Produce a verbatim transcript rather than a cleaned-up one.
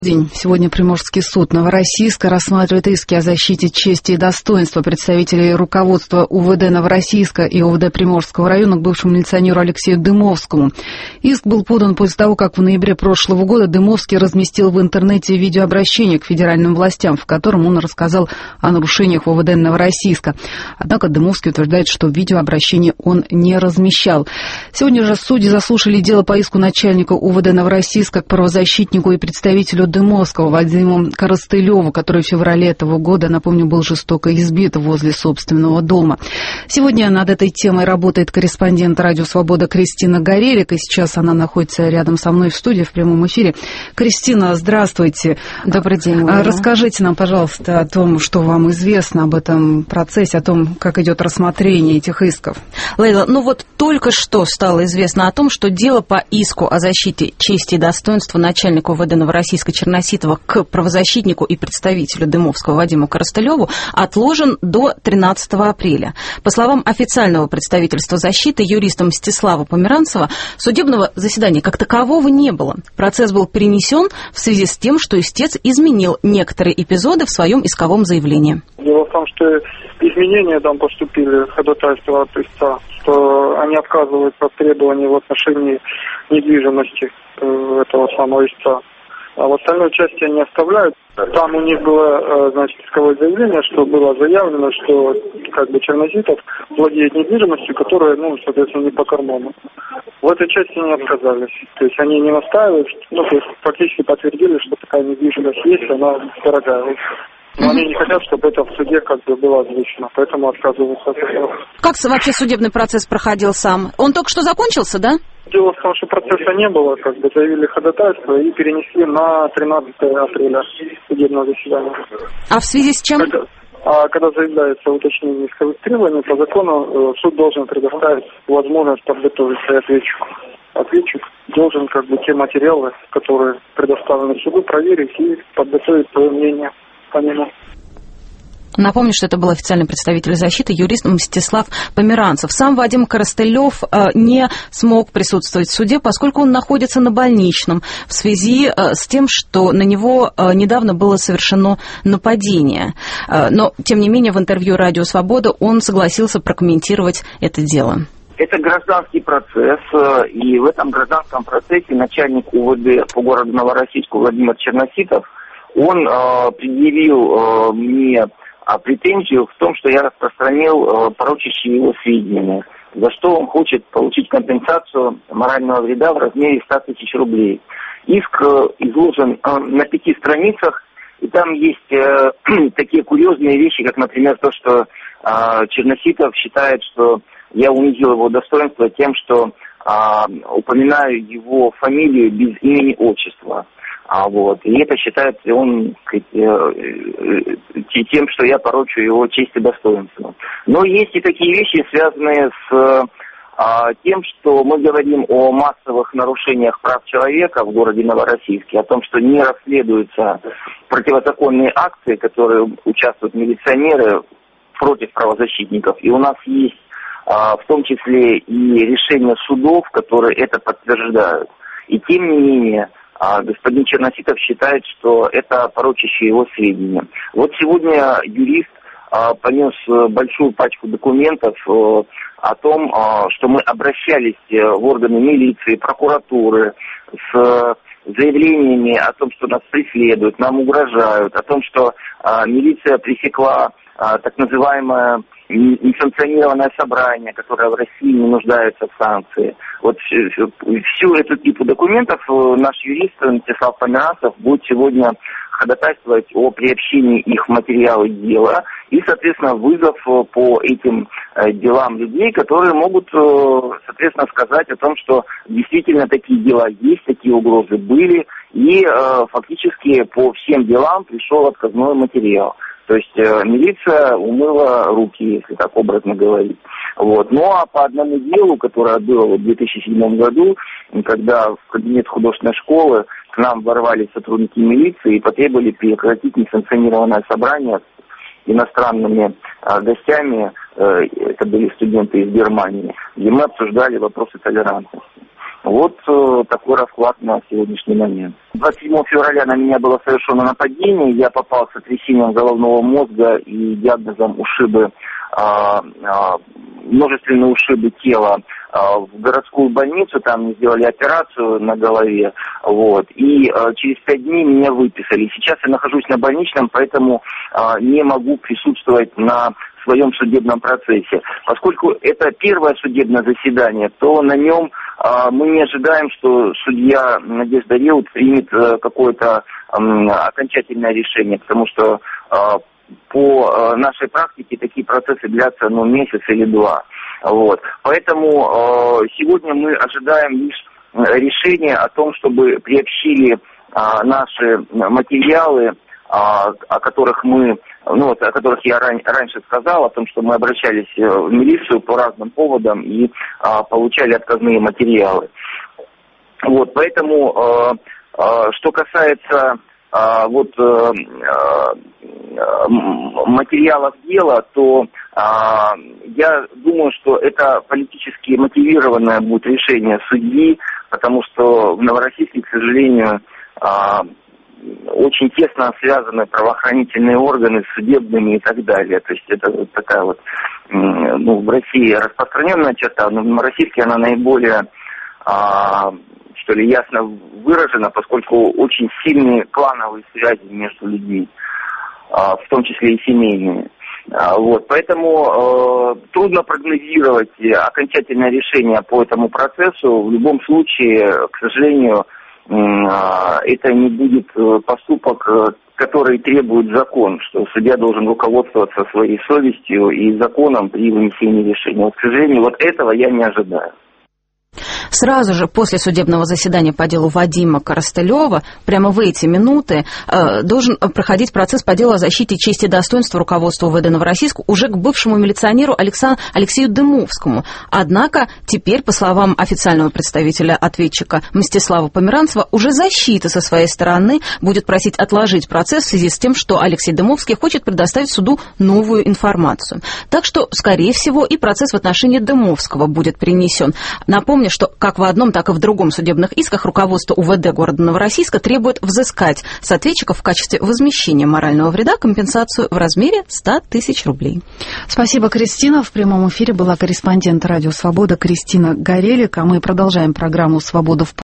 День. Сегодня Приморский суд Новороссийска рассматривает иски о защите чести и достоинства представителей руководства УВД Новороссийска и УВД Приморского района к бывшему милиционеру Алексею Дымовскому. Иск был подан после того, как в ноябре прошлого года Дымовский разместил в интернете видеообращение к федеральным властям, в котором он рассказал о нарушениях в УВД Новороссийска. Однако Дымовский утверждает, что видеообращение он не размещал. Сегодня же судьи заслушали дело по иску начальника УВД Новороссийска к правозащитнику и представителю Дымовского Вадиму Коростылеву, который в феврале этого года, напомню, был жестоко избит возле собственного дома. Сегодня над этой темой работает корреспондент «Радио Свобода» Кристина Горелик, и сейчас она находится рядом со мной в студии в прямом эфире. Кристина, здравствуйте. Добрый день. Лейла. Расскажите нам, пожалуйста, о том, что вам известно об этом процессе, о том, как идет рассмотрение этих исков. Лейла, ну вот только что стало известно о том, что дело по иску о защите чести и достоинства начальника УВД Новороссийска Черноситова к правозащитнику и представителю Дымовского Вадиму Коростылеву отложен до тринадцатого апреля. По словам официального представительства защиты, юриста Мстислава Померанцева, судебного заседания как такового не было. Процесс был перенесен в связи с тем, что истец изменил некоторые эпизоды в своем исковом заявлении. Дело в том, что изменения там поступили, ходатайства от истца, что они отказываются от требований в отношении недвижимости э, этого самого истца. А в остальной части они оставляют. Там у них было, значит, исковое заявление, что было заявлено, что как бы Черноситов владеет недвижимостью, которая, ну, соответственно, не по карману. В этой части они отказались. То есть они не настаивают, ну, то есть фактически подтвердили, что такая недвижимость есть, она дорогая. Но они не хотят, чтобы это в суде как бы было озвучено, поэтому отказываются от этого. Как вообще судебный процесс проходил сам? Он только что закончился, да? Дело в том, что процесса не было, как бы заявили ходатайство и перенесли на тринадцатое апреля судебное заседание. А в связи с чем? Когда, а когда заявляется уточнение исковых требований, по закону суд должен предоставить возможность подготовиться ответчику. Ответчик должен как бы те материалы, которые предоставлены суду, проверить и подготовить свое мнение по нему. Напомню, что это был официальный представитель защиты, юрист Мстислав Померанцев. Сам Вадим Коростылев э, не смог присутствовать в суде, поскольку он находится на больничном в связи э, с тем, что на него э, недавно было совершено нападение. Э, но, тем не менее, в интервью «Радио Свобода» он согласился прокомментировать это дело. Это гражданский процесс, и в этом гражданском процессе начальник УВД по городу Новороссийску Владимир Черноситов, он э, предъявил э, мне а претензию в том, что я распространил э, порочащие его сведения, за что он хочет получить компенсацию морального вреда в размере ста тысяч рублей. Иск э, изложен э, на пяти страницах, и там есть э, такие курьезные вещи, как, например, то, что э, Черноситов считает, что я унизил его достоинство тем, что э, упоминаю его фамилию без имени, отчества. А вот, и это считается он сказать, тем, что я порочу его честь и достоинство. Но есть и такие вещи, связанные с а, тем, что мы говорим о массовых нарушениях прав человека в городе Новороссийске, о том, что не расследуются противозаконные акции, которые участвуют милиционеры против правозащитников. И у нас есть а, в том числе и решения судов, которые это подтверждают. И тем не менее, а господин Черноситов считает, что это порочащие его сведения. Вот сегодня юрист а, понес большую пачку документов а, о том, а, что мы обращались в органы милиции, прокуратуры с заявлениями о том, что нас преследуют, нам угрожают, о том, что а, милиция пресекла а, так называемое несанкционированное собрание, которое в России не нуждается в санкции. Вот всю, всю эту типу документов наш юрист Мстислав Померанцев будет сегодня ходатайствовать о приобщении их в материалы дела и, соответственно, вызов по этим делам людей, которые могут, соответственно, сказать о том, что действительно такие дела есть, такие угрозы были, и фактически по всем делам пришел отказной материал. То есть э, милиция умыла руки, если так образно говорить. Вот. Ну а по одному делу, которое было в две тысячи седьмом году, когда в кабинет художественной школы к нам ворвались сотрудники милиции и потребовали прекратить несанкционированное собрание с иностранными э, гостями, э, это были студенты из Германии, где мы обсуждали вопросы толерантности. Вот э, такой расклад на сегодняшний момент. двадцать седьмого февраля на меня было совершено нападение, я попал с сотрясением головного мозга и диагнозом ушибы, а, а, множественные ушибы тела а, в городскую больницу, там мне сделали операцию на голове, вот, и а, через пять дней меня выписали. Сейчас я нахожусь на больничном, поэтому а, не могу присутствовать на в своем судебном процессе. Поскольку это первое судебное заседание, то на нем а, мы не ожидаем, что судья Надежда Реут примет а, какое-то а, окончательное решение, потому что а, по а, нашей практике такие процессы длятся ну, месяц или два. Вот. Поэтому а, сегодня мы ожидаем лишь решения о том, чтобы приобщили а, наши материалы, а, о которых мы Ну, вот, о которых я ран, раньше сказал, о том, что мы обращались в милицию по разным поводам и а, получали отказные материалы. Вот, поэтому, а, а, что касается а, вот, а, а, материалов дела, то а, я думаю, что это политически мотивированное будет решение судьи, потому что в Новороссийске, к сожалению, а, очень тесно связаны правоохранительные органы с судебными и так далее. То есть это вот такая вот, ну, в России распространенная черта, но в Новороссийске она наиболее, а, что ли, ясно выражена, поскольку очень сильные клановые связи между людьми, а, в том числе и семейные. А, вот, поэтому э, трудно прогнозировать окончательное решение по этому процессу. В любом случае, к сожалению, это не будет поступок, который требует закон, что судья должен руководствоваться своей совестью и законом при вынесении решения. Вот, к сожалению, вот этого я не ожидаю. Сразу же после судебного заседания по делу Вадима Коростылева, прямо в эти минуты, э, должен проходить процесс по делу о защите чести и достоинства руководства УВД Новороссийска уже к бывшему милиционеру Александру, Алексею Дымовскому. Однако теперь, по словам официального представителя ответчика Мстислава Померанцева, уже защита со своей стороны будет просить отложить процесс в связи с тем, что Алексей Дымовский хочет предоставить суду новую информацию. Так что, скорее всего, и процесс в отношении Дымовского будет перенесен. Напомню, что как в одном, так и в другом судебных исках руководство УВД города Новороссийска требует взыскать с ответчиков в качестве возмещения морального вреда компенсацию в размере сто тысяч рублей. Спасибо, Кристина. В прямом эфире была корреспондент Радио Свобода Кристина Горелик, а мы продолжаем программу «Свобода в